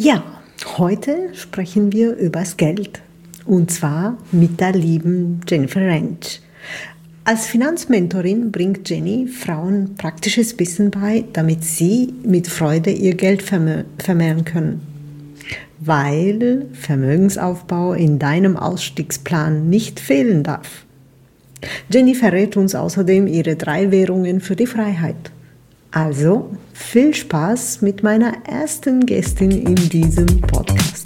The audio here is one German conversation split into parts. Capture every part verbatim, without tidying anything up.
Ja, heute sprechen wir übers Geld und zwar mit der lieben Jennifer Ranch. Als Finanzmentorin bringt Jenny Frauen praktisches Wissen bei, damit sie mit Freude ihr Geld verme vermehren können. Weil Vermögensaufbau in deinem Ausstiegsplan nicht fehlen darf. Jenny verrät uns außerdem ihre drei Währungen für die Freiheit. Also viel Spaß mit meiner ersten Gästin in diesem Podcast.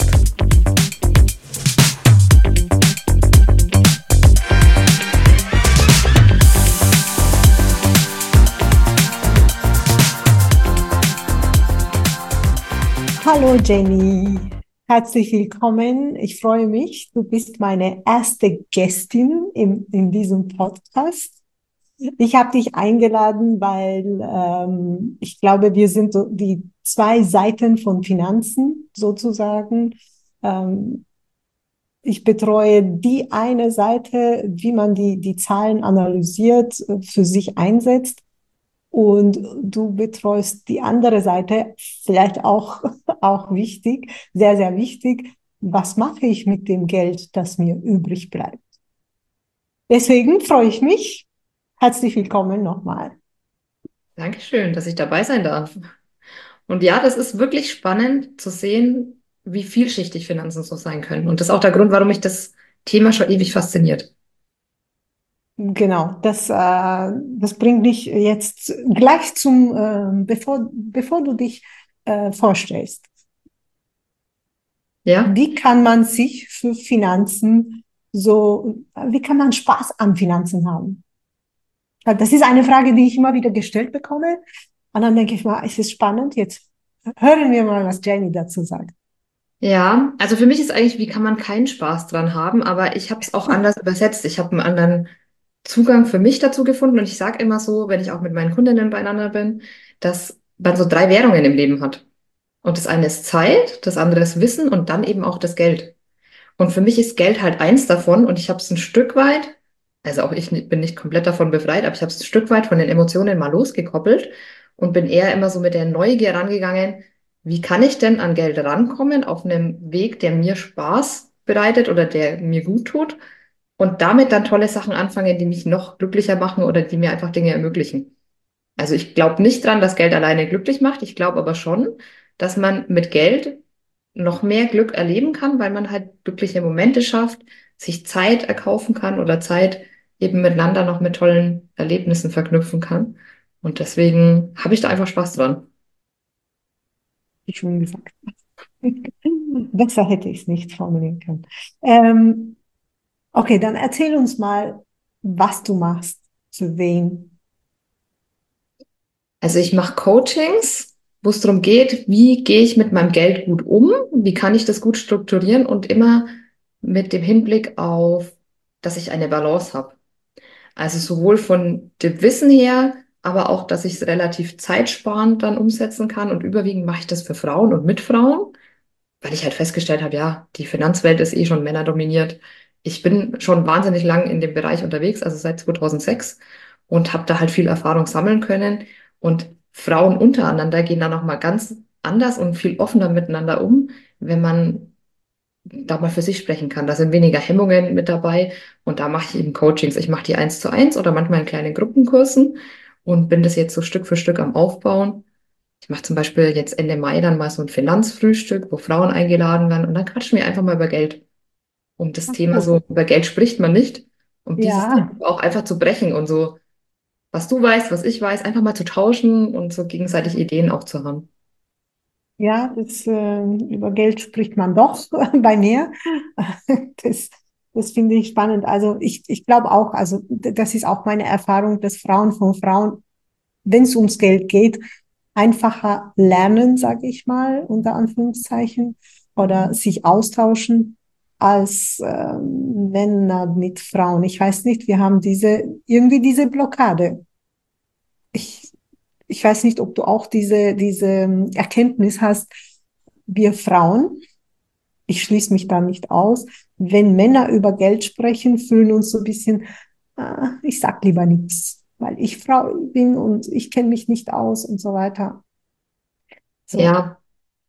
Hallo Jenny, herzlich willkommen. Ich freue mich, du bist meine erste Gästin in, in diesem Podcast. Ich habe dich eingeladen, weil ähm, ich glaube, wir sind so die zwei Seiten von Finanzen sozusagen. Ähm, ich betreue die eine Seite, wie man die, die Zahlen analysiert, äh, für sich einsetzt. Und du betreust die andere Seite, vielleicht auch, auch wichtig, sehr, sehr wichtig. Was mache ich mit dem Geld, das mir übrig bleibt? Deswegen freue ich mich. Herzlich willkommen nochmal. Dankeschön, dass ich dabei sein darf. Und ja, das ist wirklich spannend zu sehen, wie vielschichtig Finanzen so sein können. Und das ist auch der Grund, warum mich das Thema schon ewig fasziniert. Genau, das, äh, das bringt mich jetzt gleich zum, äh, bevor, bevor du dich äh, vorstellst. Ja, Wie kann man sich für Finanzen so, wie kann man Spaß an Finanzen haben? Weil das ist eine Frage, die ich immer wieder gestellt bekomme. Und dann denke ich mal, es ist spannend. Jetzt hören wir mal, was Jenny dazu sagt. ja. Also für mich ist eigentlich, wie kann man keinen Spaß dran haben, aber ich habe es auch anders übersetzt. Ich habe einen anderen Zugang für mich dazu gefunden. Und ich sage immer so, wenn ich auch mit meinen Kundinnen beieinander bin, dass man so drei Währungen im Leben hat. Und das eine ist Zeit, das andere ist Wissen und dann eben auch das Geld. Und für mich ist Geld halt eins davon und ich habe es ein Stück weit, also auch ich ni- bin nicht komplett davon befreit, aber ich habe es ein Stück weit von den Emotionen mal losgekoppelt und bin eher immer so mit der Neugier rangegangen, wie kann ich denn an Geld rankommen auf einem Weg, der mir Spaß bereitet oder der mir gut tut und damit dann tolle Sachen anfangen, die mich noch glücklicher machen oder die mir einfach Dinge ermöglichen. Also ich glaube nicht dran, dass Geld alleine glücklich macht. Ich glaube aber schon, dass man mit Geld noch mehr Glück erleben kann, weil man halt glückliche Momente schafft, sich Zeit erkaufen kann oder Zeit eben miteinander noch mit tollen Erlebnissen verknüpfen kann. Und deswegen habe ich da einfach Spaß dran. Wie schon gesagt. Besser hätte ich es nicht formulieren können. Ähm, okay, dann erzähl uns mal, was du machst, für wen. Also ich mache Coachings, wo es darum geht, wie gehe ich mit meinem Geld gut um, wie kann ich das gut strukturieren und immer mit dem Hinblick auf, dass ich eine Balance habe. Also sowohl von dem Wissen her, aber auch, dass ich es relativ zeitsparend dann umsetzen kann. Und überwiegend mache ich das für Frauen und mit Frauen, weil ich halt festgestellt habe, ja, die Finanzwelt ist eh schon männerdominiert. Ich bin schon wahnsinnig lang in dem Bereich unterwegs, also seit zweitausendsechs und habe da halt viel Erfahrung sammeln können. Und Frauen untereinander gehen da nochmal ganz anders und viel offener miteinander um, wenn man da mal für sich sprechen kann. Da sind weniger Hemmungen mit dabei und da mache ich eben Coachings. Ich mache die eins zu eins oder manchmal in kleinen Gruppenkursen und bin das jetzt so Stück für Stück am Aufbauen. Ich mache zum Beispiel jetzt Ende Mai dann mal so ein Finanzfrühstück, wo Frauen eingeladen werden und dann quatschen wir einfach mal über Geld. Um das Ach Thema so. so, über Geld spricht man nicht, um dieses Ja, Tabu auch einfach zu brechen und so, was du weißt, was ich weiß, einfach mal zu tauschen und so gegenseitig Ideen auch zu haben. ja, das, äh, über Geld spricht man doch bei mir. Das, das finde ich spannend. Also ich, ich glaube auch, also d- das ist auch meine Erfahrung, dass Frauen von Frauen, wenn es ums Geld geht, einfacher lernen, sage ich mal, unter Anführungszeichen, oder sich austauschen als ähm, Männer mit Frauen. Ich weiß nicht, wir haben diese, irgendwie diese Blockade. Ich, ich weiß nicht, ob du auch diese, diese Erkenntnis hast, wir Frauen, ich schließe mich da nicht aus, wenn Männer über Geld sprechen, fühlen uns so ein bisschen, ah, ich sag lieber nichts, weil ich Frau bin und ich kenne mich nicht aus und so weiter. So, Ja,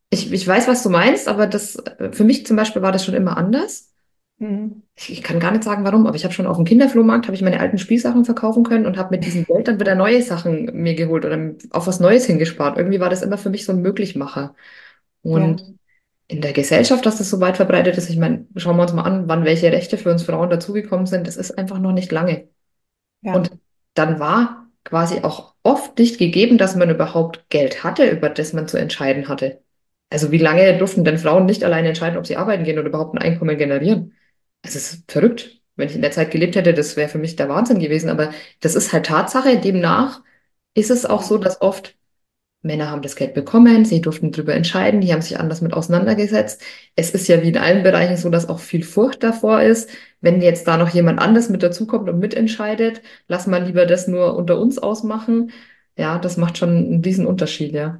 Ich, ich weiß, was du meinst, aber das, äh, für mich zum Beispiel war das schon immer anders. Mhm. Ich, ich kann gar nicht sagen, warum, aber ich habe schon auf dem Kinderflohmarkt, habe ich meine alten Spielsachen verkaufen können und habe mit diesem Geld dann wieder neue Sachen mir geholt oder auf was Neues hingespart. Irgendwie war das immer für mich so ein Möglichmacher. Ja, Und in der Gesellschaft, dass das so weit verbreitet ist, ich meine, schauen wir uns mal an, wann welche Rechte für uns Frauen dazugekommen sind, das ist einfach noch nicht lange. ja, Und dann war quasi auch oft nicht gegeben, dass man überhaupt Geld hatte, über das man zu entscheiden hatte. Also wie lange durften denn Frauen nicht alleine entscheiden, ob sie arbeiten gehen oder überhaupt ein Einkommen generieren? Es ist verrückt. Wenn ich in der Zeit gelebt hätte, das wäre für mich der Wahnsinn gewesen. Aber das ist halt Tatsache. Demnach ist es auch so, dass oft Männer haben das Geld bekommen, sie durften darüber entscheiden, die haben sich anders mit auseinandergesetzt. Es ist ja wie in allen Bereichen so, dass auch viel Furcht davor ist. Wenn jetzt da noch jemand anders mit dazukommt und mitentscheidet, lass mal lieber das nur unter uns ausmachen. Ja, das macht schon einen riesen Unterschied, ja.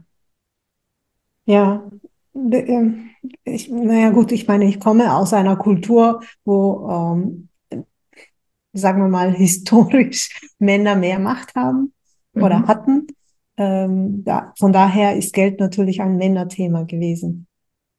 ja. D- ähm, Ich, naja, gut, ich meine, ich komme aus einer Kultur, wo, ähm, sagen wir mal, historisch Männer mehr Macht haben oder Mhm. hatten. Ähm, da, von daher ist Geld natürlich ein Männerthema gewesen.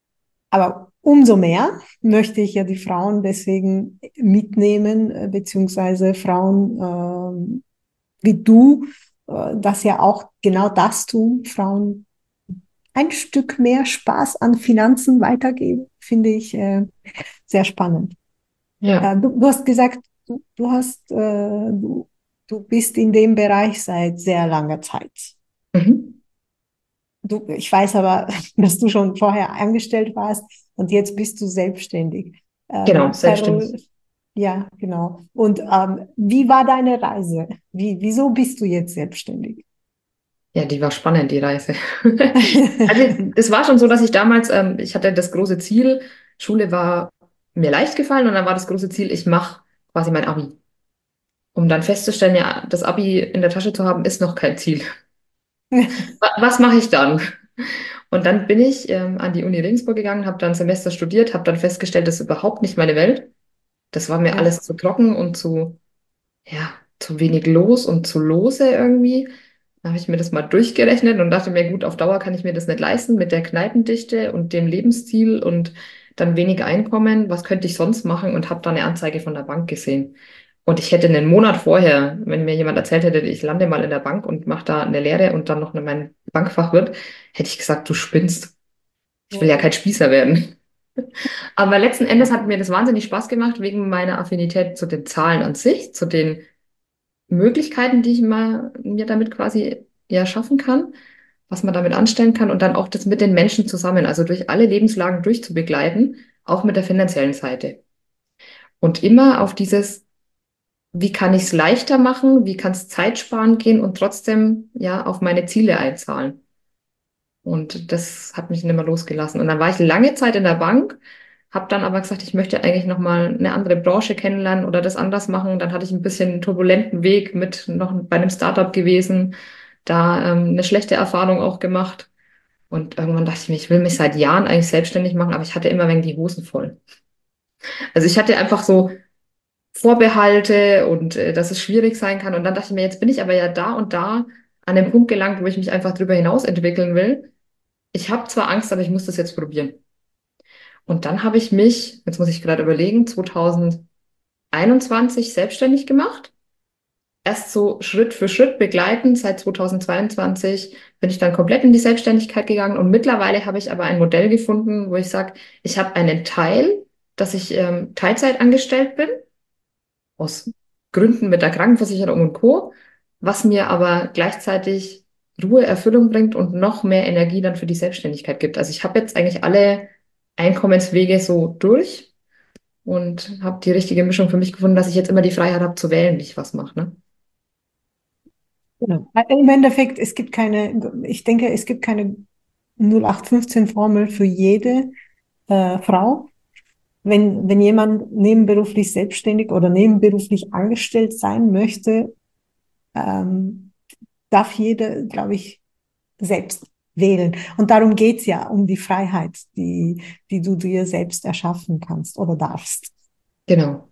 Aber umso mehr möchte ich ja die Frauen deswegen mitnehmen, äh, beziehungsweise Frauen ähm, wie du, äh, das ja auch genau das tun, Frauen ein Stück mehr Spaß an Finanzen weitergeben, finde ich äh, sehr spannend. Ja. Äh, du, du hast gesagt, du, du hast, äh, du, du bist in dem Bereich seit sehr langer Zeit. Mhm. Du, ich weiß aber, dass du schon vorher angestellt warst und jetzt bist du selbstständig. Genau, Ähm, Carol, selbstständig. ja, genau. Und ähm, wie war deine Reise? Wie, wieso bist du jetzt selbstständig? Ja, die war spannend, die Reise. Also es war schon so, dass ich damals, ähm, ich hatte das große Ziel, Schule war mir leicht gefallen und dann war das große Ziel, ich mache quasi mein Abi. Um dann festzustellen, ja, das Abi in der Tasche zu haben, ist noch kein Ziel. Wa- Was mache ich dann? Und dann bin ich ähm, an die Uni Regensburg gegangen, habe dann ein Semester studiert, habe dann festgestellt, das ist überhaupt nicht meine Welt. Das war mir Ja, alles zu trocken und zu, ja, zu wenig los und zu lose irgendwie. Da habe ich mir das mal durchgerechnet und dachte mir, gut, auf Dauer kann ich mir das nicht leisten mit der Kneipendichte und dem Lebensstil und dann wenig Einkommen. Was könnte ich sonst machen? Und habe da eine Anzeige von der Bank gesehen. Und ich hätte einen Monat vorher, wenn mir jemand erzählt hätte, ich lande mal in der Bank und mache da eine Lehre und dann noch mein Bankfachwirt, hätte ich gesagt, du spinnst. Ich will ja kein Spießer werden. Aber letzten Endes hat mir das wahnsinnig Spaß gemacht, wegen meiner Affinität zu den Zahlen an sich, zu den Möglichkeiten, die ich mal, mir damit quasi ja schaffen kann, was man damit anstellen kann und dann auch das mit den Menschen zusammen, also durch alle Lebenslagen durchzubegleiten, auch mit der finanziellen Seite. Und immer auf dieses, wie kann ich es leichter machen, wie kann es Zeit sparen gehen und trotzdem ja auf meine Ziele einzahlen. Und das hat mich nicht mehr losgelassen. Und dann war ich lange Zeit in der Bank, habe dann aber gesagt, ich möchte eigentlich noch mal eine andere Branche kennenlernen oder das anders machen. Dann hatte ich ein bisschen einen turbulenten Weg mit noch bei einem Startup gewesen, da ähm, eine schlechte Erfahrung auch gemacht. Und irgendwann dachte ich mir, ich will mich seit Jahren eigentlich selbstständig machen, aber ich hatte immer wegen die Hosen voll. Also ich hatte einfach so Vorbehalte und äh, dass es schwierig sein kann. Und dann dachte ich mir, jetzt bin ich aber ja da und da an den Punkt gelangt, wo ich mich einfach drüber hinaus entwickeln will. Ich habe zwar Angst, aber ich muss das jetzt probieren. Und dann habe ich mich, jetzt muss ich gerade überlegen, zwanzig einundzwanzig selbstständig gemacht. Erst so Schritt für Schritt begleitend. Seit zweitausendzweiundzwanzig bin ich dann komplett in die Selbstständigkeit gegangen. Und mittlerweile habe ich aber ein Modell gefunden, wo ich sage, ich habe einen Teil, dass ich ähm, Teilzeit angestellt bin, aus Gründen mit der Krankenversicherung und Co., was mir aber gleichzeitig Ruhe, Erfüllung bringt und noch mehr Energie dann für die Selbstständigkeit gibt. Also ich habe jetzt eigentlich alle Einkommenswege so durch und habe die richtige Mischung für mich gefunden, dass ich jetzt immer die Freiheit habe zu wählen, wie ich was mache, ne? genau. Im Endeffekt, es gibt keine, ich denke, es gibt keine null acht fünfzehn Formel für jede äh, Frau. Wenn, wenn jemand nebenberuflich selbstständig oder nebenberuflich angestellt sein möchte, ähm, darf jeder, glaube ich, selbst wählen. Und darum geht's ja, um die Freiheit, die, die du dir selbst erschaffen kannst oder darfst. Genau.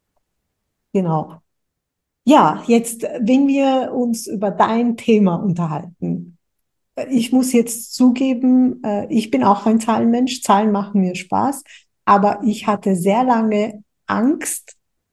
Genau. Ja, jetzt, wenn wir uns über dein Thema unterhalten, ich muss jetzt zugeben, äh, ich bin auch ein Zahlenmensch. Zahlen machen mir Spaß, aber ich hatte sehr lange Angst,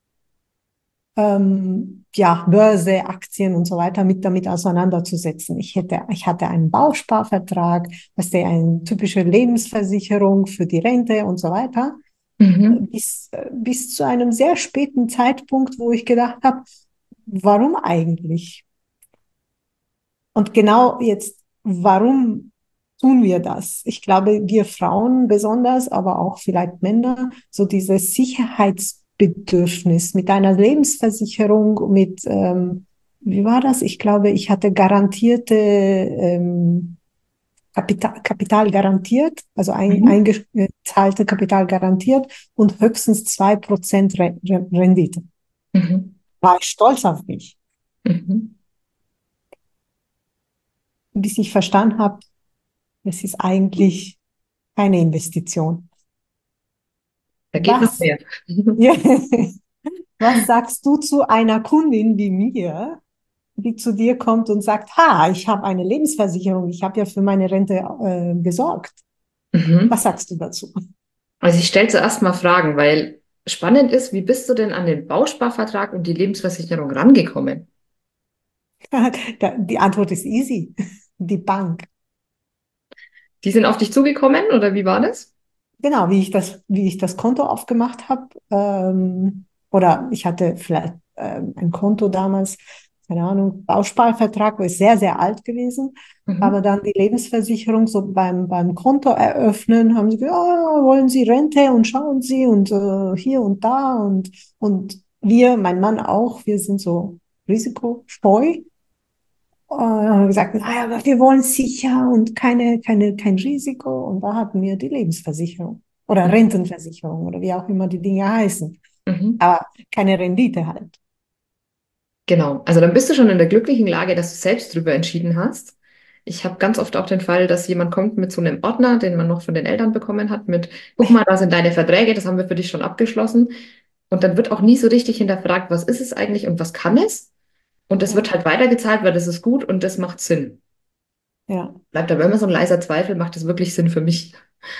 ähm, ja, Börse, Aktien und so weiter mit damit auseinanderzusetzen. Ich hätte, ich hatte einen Bausparvertrag, das ist ja eine typische Lebensversicherung für die Rente und so weiter, Mhm. bis, äh, bis zu einem sehr späten Zeitpunkt, wo ich gedacht habe, warum eigentlich? Und genau jetzt, warum tun wir das? Ich glaube, wir Frauen besonders, aber auch vielleicht Männer, so dieses Sicherheitsbedürfnis mit einer Lebensversicherung, mit, ähm, wie war das? Ich glaube, ich hatte garantierte ähm, Kapital, Kapital garantiert, also ein, Mhm. eingezahlte Kapital garantiert und höchstens zwei Prozent Re Re Rendite. Mhm. War ich stolz auf mich, Mhm. bis ich verstanden habe, es ist eigentlich keine Investition. Da geht noch Was, mehr. ja, was sagst du zu einer Kundin wie mir, die zu dir kommt und sagt, ha, ich habe eine Lebensversicherung, ich habe ja für meine Rente äh, gesorgt. Was Mhm. sagst du dazu? Also ich stelle zuerst mal Fragen, weil spannend ist, wie bist du denn an den Bausparvertrag und die Lebensversicherung rangekommen? Die Antwort ist easy. Die Bank. Die sind auf dich zugekommen oder wie war das? Genau, wie ich das, wie ich das Konto aufgemacht habe, ähm, oder ich hatte vielleicht ähm, ein Konto damals, keine Ahnung, Bausparvertrag, ist sehr, sehr alt gewesen. Aber Mhm. dann die Lebensversicherung so beim, beim Konto eröffnen, haben sie gesagt, ah, wollen Sie Rente und schauen Sie und äh, hier und da und, und wir, mein Mann auch, wir sind so risikoscheu. Und dann haben wir gesagt, naja, aber wir wollen sicher und keine, keine, kein Risiko. Und da hatten wir die Lebensversicherung oder Rentenversicherung oder wie auch immer die Dinge heißen. Mhm. Aber keine Rendite halt. Genau. Also dann bist du schon in der glücklichen Lage, dass du selbst drüber entschieden hast. Ich habe ganz oft auch den Fall, dass jemand kommt mit so einem Ordner, den man noch von den Eltern bekommen hat, mit, guck mal, da sind deine Verträge, das haben wir für dich schon abgeschlossen. Und dann wird auch nie so richtig hinterfragt, was ist es eigentlich und was kann es? Und es Ja, wird halt weitergezahlt, weil das ist gut und das macht Sinn. ja, Bleibt aber immer so ein leiser Zweifel, macht das wirklich Sinn für mich?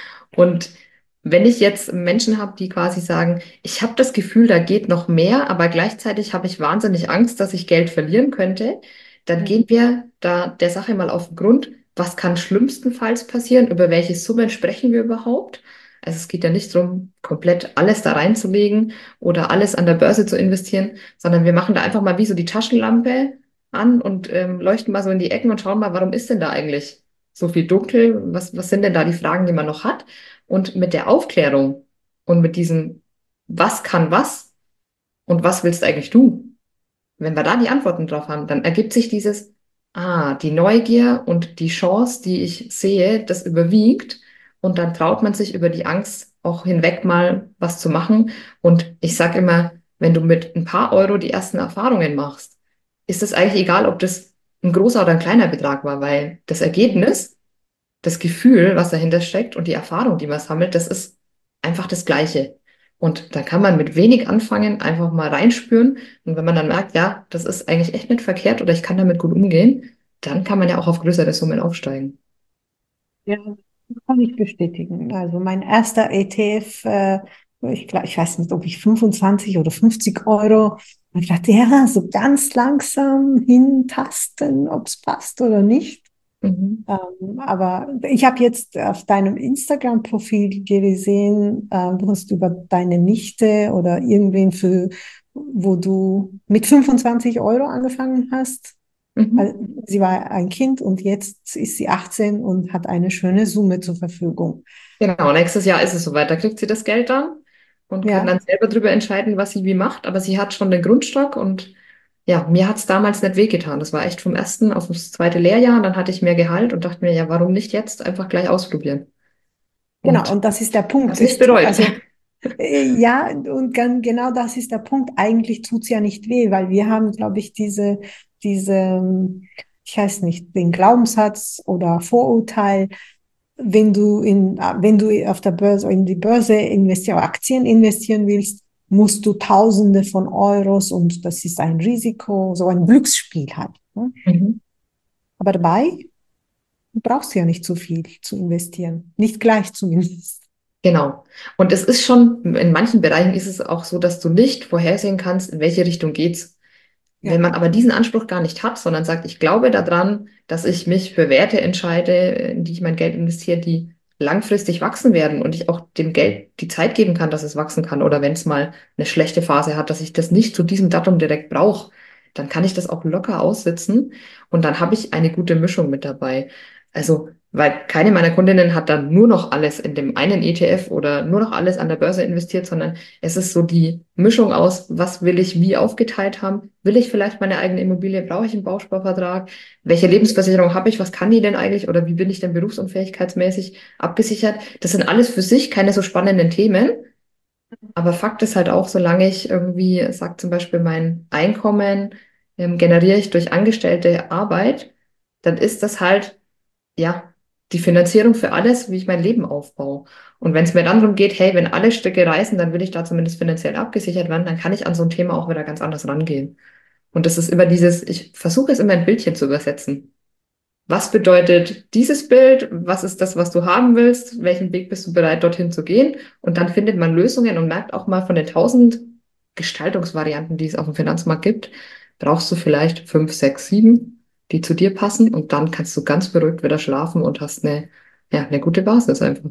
Und wenn ich jetzt Menschen habe, die quasi sagen, ich habe das Gefühl, da geht noch mehr, aber gleichzeitig habe ich wahnsinnig Angst, dass ich Geld verlieren könnte, dann ja, gehen wir da der Sache mal auf den Grund. Was kann schlimmstenfalls passieren? Über welche Summen sprechen wir überhaupt? Also es geht ja nicht darum, komplett alles da reinzulegen oder alles an der Börse zu investieren, sondern wir machen da einfach mal wie so die Taschenlampe an und ähm, leuchten mal so in die Ecken und schauen mal, warum ist denn da eigentlich so viel dunkel? Was, was sind denn da die Fragen, die man noch hat? Und mit der Aufklärung und mit diesem, was kann was und was willst eigentlich du? Wenn wir da die Antworten drauf haben, dann ergibt sich dieses, ah, die Neugier und die Chance, die ich sehe, das überwiegt. Und dann traut man sich über die Angst auch hinweg mal was zu machen. Und ich sage immer, wenn du mit ein paar Euro die ersten Erfahrungen machst, ist es eigentlich egal, ob das ein großer oder ein kleiner Betrag war, weil das ja. Ergebnis, das Gefühl, was dahinter steckt und die Erfahrung, die man sammelt, das ist einfach das Gleiche. Und da kann man mit wenig anfangen, einfach mal reinspüren. Und wenn man dann merkt, ja, das ist eigentlich echt nicht verkehrt oder ich kann damit gut umgehen, dann kann man ja auch auf größere Summen aufsteigen. Ja, das kann ich bestätigen. Also mein erster E T F, äh, ich glaube, ich weiß nicht, ob ich fünfundzwanzig oder fünfzig Euro. Und ich dachte, ja, so ganz langsam hintasten, ob es passt oder nicht. Mhm. Ähm, aber ich habe jetzt auf deinem Instagram-Profil gesehen, äh, du hast über deine Nichte oder irgendwen für, wo du mit fünfundzwanzig Euro angefangen hast. Mhm. Also, sie war ein Kind und jetzt ist sie achtzehn und hat eine schöne Summe zur Verfügung. Genau, nächstes Jahr ist es soweit. Da kriegt sie das Geld dann und kann Ja, dann selber drüber entscheiden, was sie wie macht. Aber sie hat schon den Grundstock und ja, mir hat es damals nicht wehgetan. Das war echt vom ersten auf das zweite Lehrjahr. Dann hatte ich mehr Gehalt und dachte mir, ja, warum nicht jetzt einfach gleich ausprobieren? genau. Und Und das ist der habe Punkt. es nicht Ist, bereut. also, äh, ja, und gan- genau das ist der Punkt. Eigentlich tut's ja nicht weh, weil wir haben, glaube ich, diese, diese, ähm, ich weiß nicht, den Glaubenssatz oder Vorurteil, wenn du in, äh, wenn du auf der Börse, in die Börse investieren, Aktien investieren willst, musst du Tausende von Euros und das ist ein Risiko, so ein Glücksspiel halt. Ne? Mhm. Aber dabei Du brauchst ja nicht so viel zu investieren. Nicht gleich zumindest. Genau. Und es ist schon, in manchen Bereichen ist es auch so, dass du nicht vorhersehen kannst, in welche Richtung geht's. Wenn Ja. man aber diesen Anspruch gar nicht hat, sondern sagt, ich glaube daran, dass ich mich für Werte entscheide, in die ich mein Geld investiere, die langfristig wachsen werden und ich auch dem Geld die Zeit geben kann, dass es wachsen kann. Oder wenn es mal eine schlechte Phase hat, dass ich das nicht zu diesem Datum direkt brauche, dann kann ich das auch locker aussitzen und dann habe ich eine gute Mischung mit dabei. Also, weil keine meiner Kundinnen hat dann nur noch alles in dem einen E T F oder nur noch alles an der Börse investiert, sondern es ist so die Mischung aus, was will ich wie aufgeteilt haben? Will ich vielleicht meine eigene Immobilie? Brauche ich einen Bausparvertrag? Welche Lebensversicherung habe ich? Was kann die denn eigentlich? Oder wie bin ich denn berufsunfähigkeitsmäßig abgesichert? Das sind alles für sich keine so spannenden Themen. Aber Fakt ist halt auch, solange ich irgendwie, sagt zum Beispiel, mein Einkommen ähm, generiere ich durch angestellte Arbeit, dann ist das halt ja, die Finanzierung für alles, wie ich mein Leben aufbaue. Und wenn es mir dann darum geht, hey, wenn alle Stricke reißen, dann will ich da zumindest finanziell abgesichert werden, dann kann ich an so ein Thema auch wieder ganz anders rangehen. Und das ist immer dieses, ich versuche es immer in Bildchen zu übersetzen. Was bedeutet dieses Bild? Was ist das, was du haben willst? Welchen Weg bist du bereit, dorthin zu gehen? Und dann findet man Lösungen und merkt auch mal von den tausend Gestaltungsvarianten, die es auf dem Finanzmarkt gibt, brauchst du vielleicht fünf, sechs, sieben, die zu dir passen. Und dann kannst du ganz beruhigt wieder schlafen und hast eine, ja, eine gute Basis einfach.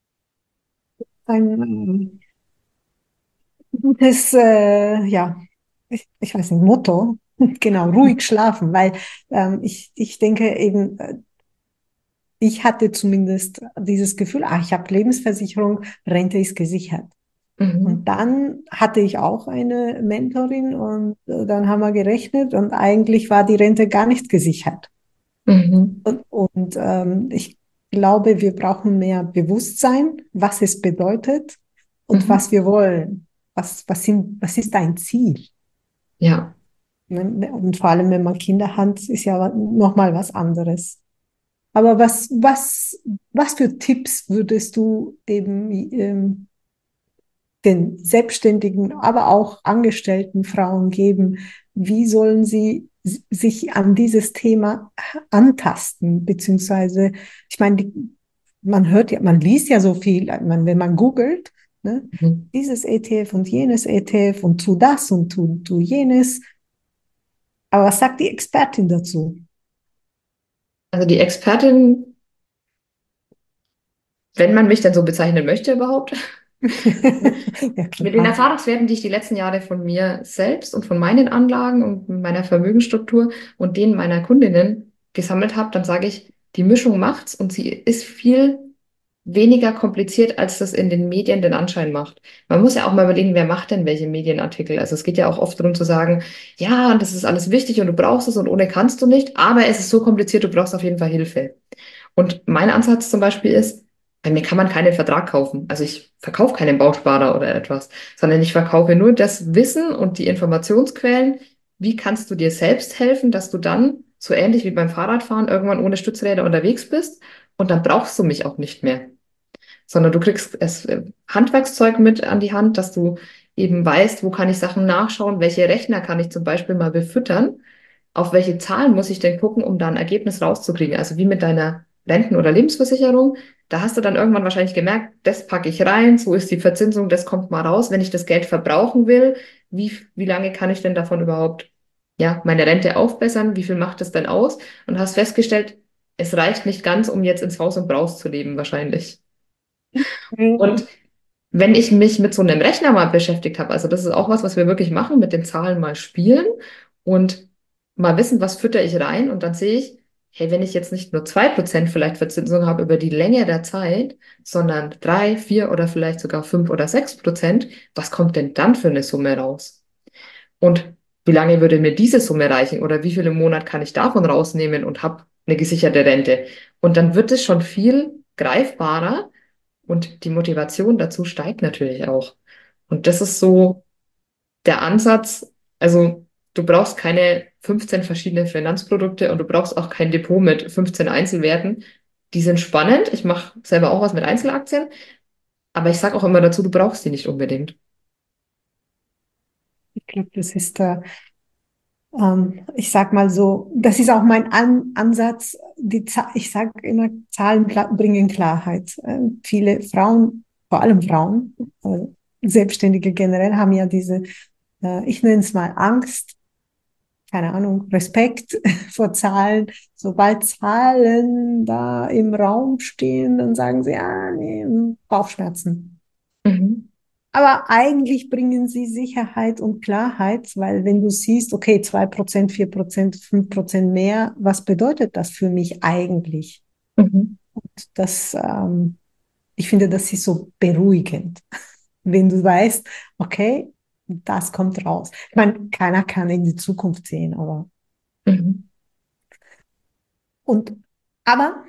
Ein ähm, gutes, äh, ja, ich, ich weiß nicht, Motto. Genau, ruhig schlafen, weil ähm, ich, ich denke eben, äh, ich hatte zumindest dieses Gefühl, ah, ich habe Lebensversicherung, Rente ist gesichert. Und Mhm. dann hatte ich auch eine Mentorin und äh, dann haben wir gerechnet und eigentlich war die Rente gar nicht gesichert. Mhm. Und, und ähm, ich glaube, wir brauchen mehr Bewusstsein, was es bedeutet und Mhm. was wir wollen. Was, was sind, was ist dein Ziel? Ja. Ne? Und vor allem, wenn man Kinder hat, ist ja nochmal was anderes. Aber was, was, was für Tipps würdest du eben ähm, den selbstständigen, aber auch angestellten Frauen geben? Wie sollen sie sich an dieses Thema antasten? Beziehungsweise, ich meine, die, man hört ja, man liest ja so viel, man, wenn man googelt, ne, Mhm. dieses E T F und jenes E T F und tu das und tu, tu jenes. Aber was sagt die Expertin dazu? Also die Expertin, wenn man mich denn so bezeichnen möchte überhaupt, Ja, mit den klar. Erfahrungswerten, die ich die letzten Jahre von mir selbst und von meinen Anlagen und meiner Vermögensstruktur und denen meiner Kundinnen gesammelt habe, dann sage ich, die Mischung macht's und sie ist viel weniger kompliziert, als das in den Medien den Anschein macht. Man muss ja auch mal überlegen, wer macht denn welche Medienartikel. Also es geht ja auch oft darum zu sagen, ja, und das ist alles wichtig und du brauchst es und ohne kannst du nicht, aber es ist so kompliziert, du brauchst auf jeden Fall Hilfe. Und mein Ansatz zum Beispiel ist, bei mir kann man keinen Vertrag kaufen. Also ich verkaufe keinen Bausparer oder etwas, sondern ich verkaufe nur das Wissen und die Informationsquellen. Wie kannst du dir selbst helfen, dass du dann, so ähnlich wie beim Fahrradfahren, irgendwann ohne Stützräder unterwegs bist und dann brauchst du mich auch nicht mehr, sondern du kriegst es äh, Handwerkszeug mit an die Hand, dass du eben weißt, wo kann ich Sachen nachschauen, welche Rechner kann ich zum Beispiel mal befüttern, auf welche Zahlen muss ich denn gucken, um da ein Ergebnis rauszukriegen. Also wie mit deiner Renten- oder Lebensversicherung, da hast du dann irgendwann wahrscheinlich gemerkt, das packe ich rein, so ist die Verzinsung, das kommt mal raus. Wenn ich das Geld verbrauchen will, wie, wie lange kann ich denn davon überhaupt, ja, meine Rente aufbessern? Wie viel macht das denn aus? Und hast festgestellt, es reicht nicht ganz, um jetzt ins Haus und Braus zu leben, wahrscheinlich. Und wenn ich mich mit so einem Rechner mal beschäftigt habe, also das ist auch was, was wir wirklich machen, mit den Zahlen mal spielen und mal wissen, was fütter ich rein und dann sehe ich, hey, wenn ich jetzt nicht nur zwei Prozent vielleicht Verzinsung habe über die Länge der Zeit, sondern drei, vier oder vielleicht sogar fünf oder sechs Prozent, was kommt denn dann für eine Summe raus? Und wie lange würde mir diese Summe reichen oder wie viel im Monat kann ich davon rausnehmen und habe eine gesicherte Rente? Und dann wird es schon viel greifbarer und die Motivation dazu steigt natürlich auch. Und das ist so der Ansatz. Also du brauchst keine fünfzehn verschiedene Finanzprodukte und du brauchst auch kein Depot mit fünfzehn Einzelwerten. Die sind spannend. Ich mache selber auch was mit Einzelaktien, aber ich sage auch immer dazu, du brauchst die nicht unbedingt. Ich glaube, das ist da. Ähm, ich sag mal so, das ist auch mein An Ansatz. Die Za ich sage immer, Zahlen kla- bringen Klarheit. Äh, viele Frauen, vor allem Frauen, äh, Selbstständige generell, haben ja diese, äh, ich nenne es mal Angst, keine Ahnung, Respekt vor Zahlen. Sobald Zahlen da im Raum stehen, dann sagen sie, ah, nee, Bauchschmerzen. Mhm. Aber eigentlich bringen sie Sicherheit und Klarheit, weil wenn du siehst, okay, zwei Prozent, vier Prozent, fünf Prozent mehr, was bedeutet das für mich eigentlich? Mhm. Das, ähm, ich finde, das ist so beruhigend, wenn du weißt, okay, das kommt raus. Ich meine, keiner kann in die Zukunft sehen, aber Mhm. und aber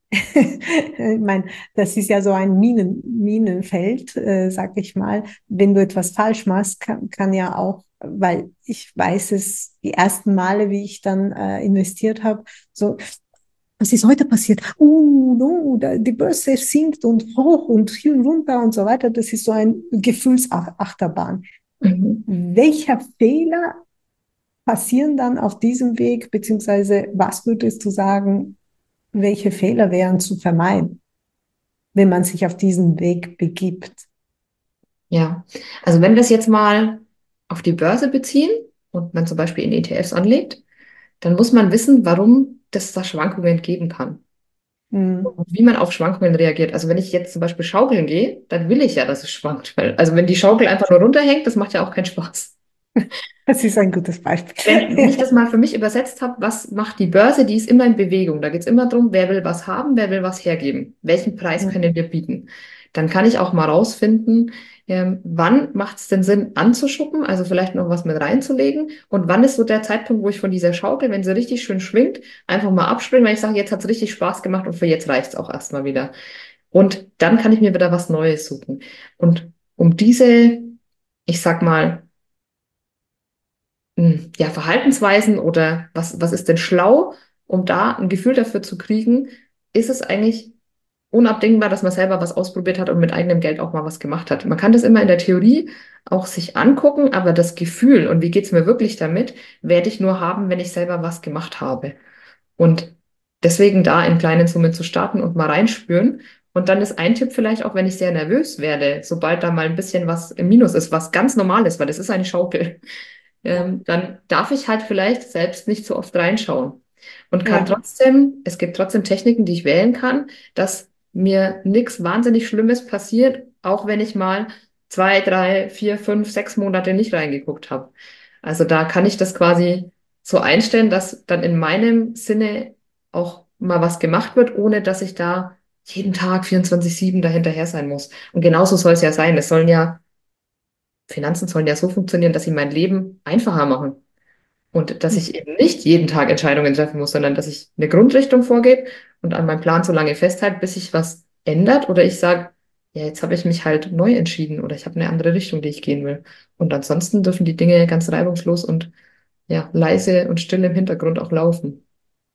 ich meine, das ist ja so ein Minen, Minenfeld, äh, sag ich mal. Wenn du etwas falsch machst, kann, kann ja auch, weil ich weiß es, die ersten Male, wie ich dann äh, investiert habe, so, was ist heute passiert? Uh, no, da, die Börse sinkt und hoch und hier und runter und so weiter. Das ist so ein Gefühlsachterbahn. Mhm. Welcher Fehler passieren dann auf diesem Weg, beziehungsweise was würdest du sagen, welche Fehler wären zu vermeiden, wenn man sich auf diesen Weg begibt? Ja, also wenn wir es jetzt mal auf die Börse beziehen und man zum Beispiel in E T Fs anlegt, dann muss man wissen, warum das da Schwankungen geben kann. Hm. Und wie man auf Schwankungen reagiert. Also wenn ich jetzt zum Beispiel schaukeln gehe, dann will ich ja, dass es schwankt. Weil, also wenn die Schaukel einfach nur runterhängt, das macht ja auch keinen Spaß. Das ist ein gutes Beispiel. Wenn, wenn ich das mal für mich übersetzt habe, was macht die Börse? Die ist immer in Bewegung. Da geht es immer darum, wer will was haben, wer will was hergeben. Welchen Preis können wir bieten? Dann kann ich auch mal rausfinden, ähm, wann macht es denn Sinn anzuschuppen, also vielleicht noch was mit reinzulegen. Und wann ist so der Zeitpunkt, wo ich von dieser Schaukel, wenn sie richtig schön schwingt, einfach mal abspringe, weil ich sage, jetzt hat es richtig Spaß gemacht und für jetzt reicht es auch erstmal wieder. Und dann kann ich mir wieder was Neues suchen. Und um diese, ich sag mal, hm, ja, Verhaltensweisen oder was, was ist denn schlau, um da ein Gefühl dafür zu kriegen, ist es eigentlich unabdingbar, dass man selber was ausprobiert hat und mit eigenem Geld auch mal was gemacht hat. Man kann das immer in der Theorie auch sich angucken, aber das Gefühl und wie geht's mir wirklich damit, werde ich nur haben, wenn ich selber was gemacht habe. Und deswegen da in kleinen Summen zu starten und mal reinspüren. Und dann ist ein Tipp vielleicht auch, wenn ich sehr nervös werde, sobald da mal ein bisschen was im Minus ist, was ganz normal ist, weil das ist eine Schaukel, ähm, dann darf ich halt vielleicht selbst nicht so oft reinschauen und kann Ja. trotzdem, es gibt trotzdem Techniken, die ich wählen kann, dass mir nichts wahnsinnig Schlimmes passiert, auch wenn ich mal zwei, drei, vier, fünf, sechs Monate nicht reingeguckt habe. Also da kann ich das quasi so einstellen, dass dann in meinem Sinne auch mal was gemacht wird, ohne dass ich da jeden Tag vierundzwanzig sieben dahinterher sein muss. Und genauso soll es ja sein. Es sollen ja Finanzen sollen ja so funktionieren, dass sie mein Leben einfacher machen. Und dass ich eben nicht jeden Tag Entscheidungen treffen muss, sondern dass ich eine Grundrichtung vorgebe und an meinem Plan so lange festhalte, bis sich was ändert oder ich sage, ja, jetzt habe ich mich halt neu entschieden oder ich habe eine andere Richtung, die ich gehen will. Und ansonsten dürfen die Dinge ganz reibungslos und ja, leise und still im Hintergrund auch laufen.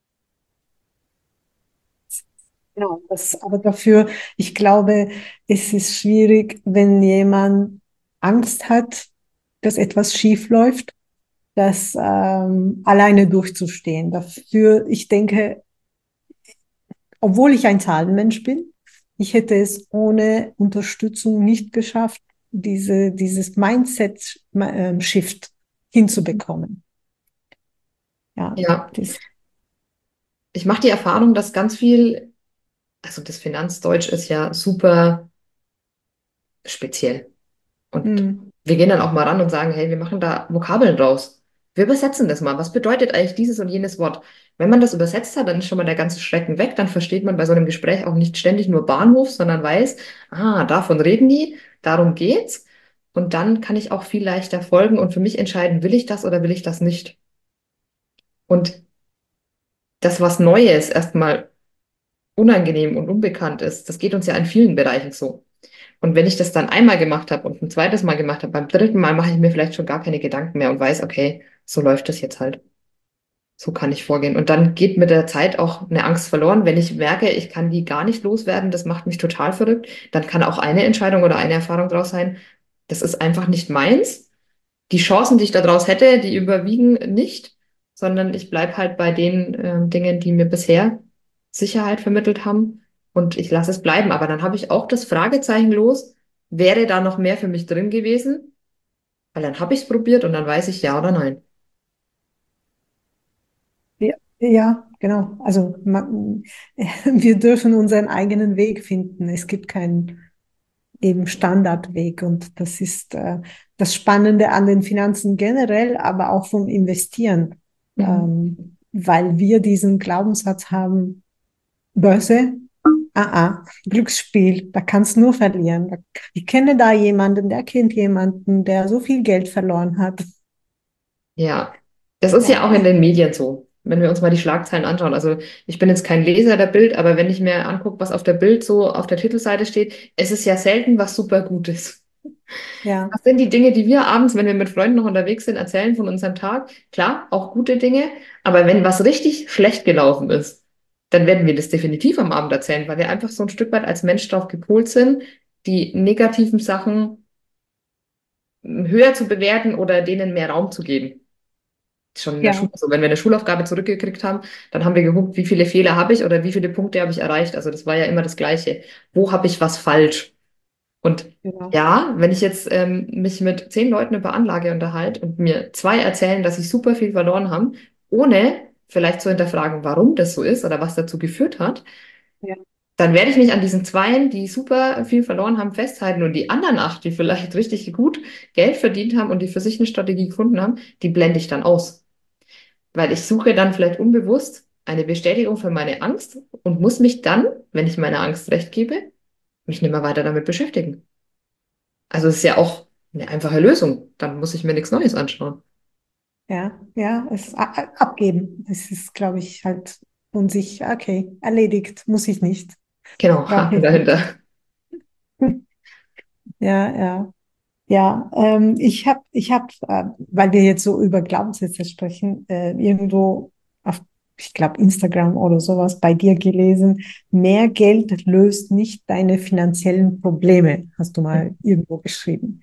Genau, das, aber dafür, ich glaube, es ist schwierig, wenn jemand Angst hat, dass etwas schief läuft, das ähm, alleine durchzustehen. Dafür, ich denke, obwohl ich ein Zahlenmensch bin, ich hätte es ohne Unterstützung nicht geschafft, diese, dieses Mindset-Shift hinzubekommen. Ja, Ja, das, ich mache die Erfahrung, dass ganz viel, also das Finanzdeutsch ist ja super speziell. Und hm, wir gehen dann auch mal ran und sagen, hey, wir machen da Vokabeln draus. Wir übersetzen das mal. Was bedeutet eigentlich dieses und jenes Wort? Wenn man das übersetzt hat, dann ist schon mal der ganze Schrecken weg. Dann versteht man bei so einem Gespräch auch nicht ständig nur Bahnhof, sondern weiß, ah, davon reden die, darum geht's. Und dann kann ich auch viel leichter folgen und für mich entscheiden, will ich das oder will ich das nicht? Und das, was Neues erstmal unangenehm und unbekannt ist, das geht uns ja in vielen Bereichen so. Und wenn ich das dann einmal gemacht habe und ein zweites Mal gemacht habe, beim dritten Mal mache ich mir vielleicht schon gar keine Gedanken mehr und weiß, okay, so läuft das jetzt halt. So kann ich vorgehen. Und dann geht mit der Zeit auch eine Angst verloren. Wenn ich merke, ich kann die gar nicht loswerden, das macht mich total verrückt, dann kann auch eine Entscheidung oder eine Erfahrung daraus sein, das ist einfach nicht meins. Die Chancen, die ich daraus hätte, die überwiegen nicht. sondern ich bleibe halt bei den ähm, Dingen, die mir bisher Sicherheit vermittelt haben und ich lasse es bleiben. Aber dann habe ich auch das Fragezeichen los, wäre da noch mehr für mich drin gewesen? Weil dann habe ich es probiert und dann weiß ich ja oder nein. Ja, ja, genau. Also man, wir dürfen unseren eigenen Weg finden. Es gibt keinen eben Standardweg und das ist äh, das Spannende an den Finanzen generell, aber auch vom Investieren, Mhm. ähm, weil wir diesen Glaubenssatz haben, Börse, ah, ah, Glücksspiel, da kannst du nur verlieren. Da- Ich kenne da jemanden, der kennt jemanden, der so viel Geld verloren hat. Ja, das ist ja Ja, auch in den Medien so. Wenn wir uns mal die Schlagzeilen anschauen. Also ich bin jetzt kein Leser der Bild, aber wenn ich mir angucke, was auf der Bild so auf der Titelseite steht, es ist ja selten was super Gutes. ja, Was sind die Dinge, die wir abends, wenn wir mit Freunden noch unterwegs sind, erzählen von unserem Tag? Klar, auch gute Dinge, aber wenn was richtig schlecht gelaufen ist, dann werden wir das definitiv am Abend erzählen, weil wir einfach so ein Stück weit als Mensch darauf gepolt sind, die negativen Sachen höher zu bewerten oder denen mehr Raum zu geben. Schon in der Schule ja, so. Wenn wir eine Schulaufgabe zurückgekriegt haben, dann haben wir geguckt, wie viele Fehler habe ich oder wie viele Punkte habe ich erreicht. Also das war ja immer das Gleiche. Wo habe ich was falsch? Und genau. ja, wenn ich jetzt ähm, mich mit zehn Leuten über Anlage unterhalte und mir zwei erzählen, dass sie super viel verloren haben, ohne vielleicht zu hinterfragen, warum das so ist oder was dazu geführt hat, Ja, dann werde ich mich an diesen Zweien, die super viel verloren haben, festhalten und die anderen acht, die vielleicht richtig gut Geld verdient haben und die für sich eine Strategie gefunden haben, die blende ich dann aus. Weil ich suche dann vielleicht unbewusst eine Bestätigung für meine Angst und muss mich dann, wenn ich meiner Angst recht gebe, mich nicht mehr weiter damit beschäftigen. Also es ist ja auch eine einfache Lösung. Dann muss ich mir nichts Neues anschauen. ja, ja, es a- a- abgeben. Es ist, glaube ich, halt von sich, okay, erledigt, muss ich nicht, Genau, brauche Haken ich nicht. dahinter. Ja, ja. Ja, ähm, ich habe, ich hab, äh, weil wir jetzt so über Glaubenssätze sprechen, äh, irgendwo auf, ich glaube, Instagram oder sowas bei dir gelesen, mehr Geld löst nicht deine finanziellen Probleme, hast du mal irgendwo geschrieben.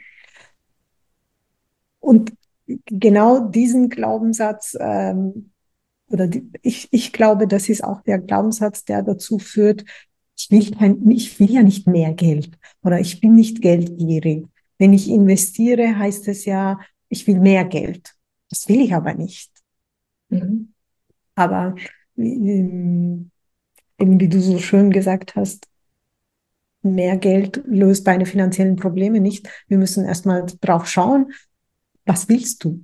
Und genau diesen Glaubenssatz, ähm, oder die, ich, ich glaube, das ist auch der Glaubenssatz, der dazu führt, ich will kein, ich will ja nicht mehr Geld oder ich bin nicht geldgierig. Wenn ich investiere, heißt es ja, ich will mehr Geld. Das will ich aber nicht. Mhm. Aber ähm, eben wie du so schön gesagt hast, mehr Geld löst deine finanziellen Probleme nicht. Wir müssen erstmal drauf schauen, was willst du?